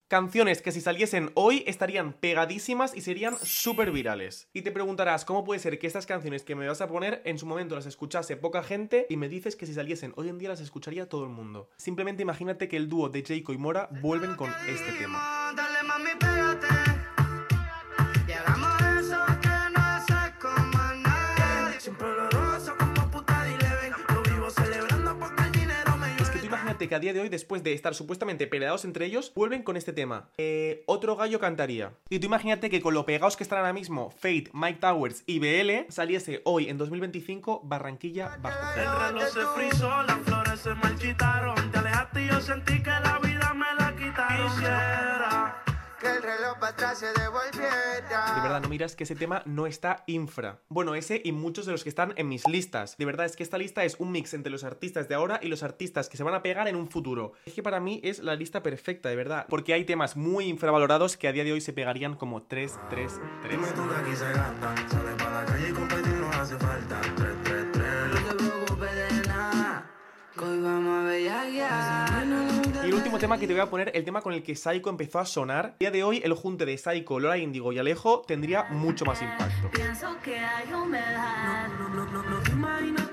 Canciones que si saliesen hoy estarían pegadísimas y serían súper virales. Y te preguntarás, ¿cómo puede ser que estas canciones que me vas a poner en su momento las escuchase poca gente y me dices que si saliesen hoy en día las escucharía todo el mundo? Simplemente imagínate que el dúo de Jayco y Mora vuelven con este tema. Dale, mami, pégate. Y hagamos eso que no hace con más nadie. Siempre oloroso como puta de Eleven. Lo vivo celebrando porque el dinero me llueve. Es que tú imagínate que a día de hoy, después de estar supuestamente peleados entre ellos, vuelven con este tema. Otro gallo cantaría. Y tú imagínate que con lo pegados que están ahora mismo Fate, Mike Towers y BL, saliese hoy en 2025 Barranquilla bajo cero. El reloj se frizó, las flores se marchitaron. Te alejaste y yo sentí que la vida me la quitaron. Quisiera que el reloj para atrás se devolviera. De verdad, no miras que ese tema no está infra. Bueno, ese y muchos de los que están en mis listas. De verdad, es que esta lista es un mix entre los artistas de ahora y los artistas que se van a pegar en un futuro. Es que para mí es la lista perfecta, de verdad. Porque hay temas muy infravalorados que a día de hoy se pegarían como 3, 3, 3. Dime tú que aquí se gasta. Sale para la calle y competir no hace falta. 3, 3, 3. No te preocupes de nada, que hoy vamos a bellaquear. Y el último tema que te voy a poner, el tema con el que Saiko empezó a sonar. A día de hoy, el junte de Saiko, Lola Índigo y Alejo tendría mucho más impacto. Pienso que hay humedad. No te imaginas